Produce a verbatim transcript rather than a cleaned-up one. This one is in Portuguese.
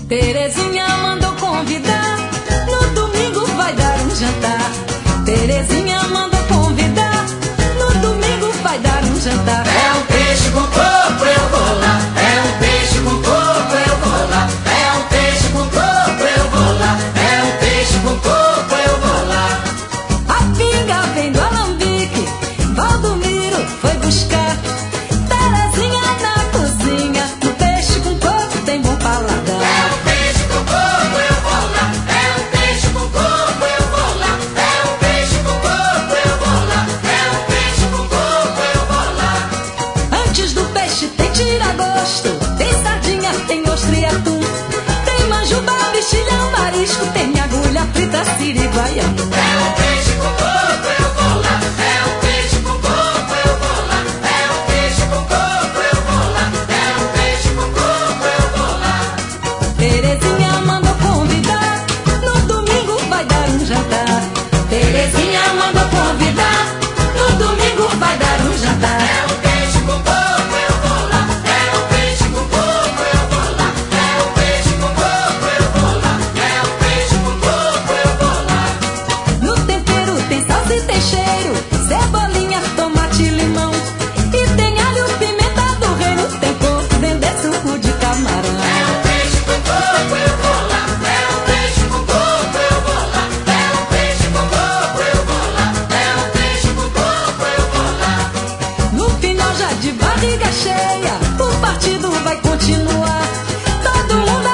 Terezinha mandou convidar, no domingo vai dar um jantar. Terezinha mandou convidar, no domingo vai dar um jantar. É um peixe com coco, eu vou lá. É um peixe com coco, eu vou lá. É um peixe com coco, eu vou lá. É um peixe com coco, eu vou lá. A pinga vem do alambique, Valdomiro foi buscar. Terezinha na cozinha, o peixe com coco tem bom paladar. É um peixe com coco, eu vou lá. É um peixe com coco, eu vou lá. É um peixe com coco, eu vou lá. É um peixe com coco, eu vou lá. Antes do peixe tem tira-gosto, tem sardinha, tem ostra e atum, tem manjuba, mexilhão, marisco, tem agulha frita, siriguaiamu. É um peixe com coco, eu vou lá. É um peixe com coco, eu vou lá. É um peixe com coco, eu vou lá. É um peixe com coco, eu vou lá. Terezinha mandou convidar, no domingo vai dar um jantar. Terezinha mandou convidar, no domingo vai dar um jantar. É um peixe com coco, eu vou lá. É um peixe com coco, eu vou lá. É um peixe com coco, eu vou lá. É um peixe com coco, eu vou lá. No tempero tem salsa e tem cheiro, cebolinha, tomate e limão. E tem alho, pimenta do reino, tem coco, dendê, suco de camarão. É um peixe com coco, eu vou lá. É um peixe com coco, eu vou lá. É um peixe com coco, eu vou lá. É um peixe com coco, eu vou lá. No final já de barriga cheia, o partido vai continuar. Todo mundo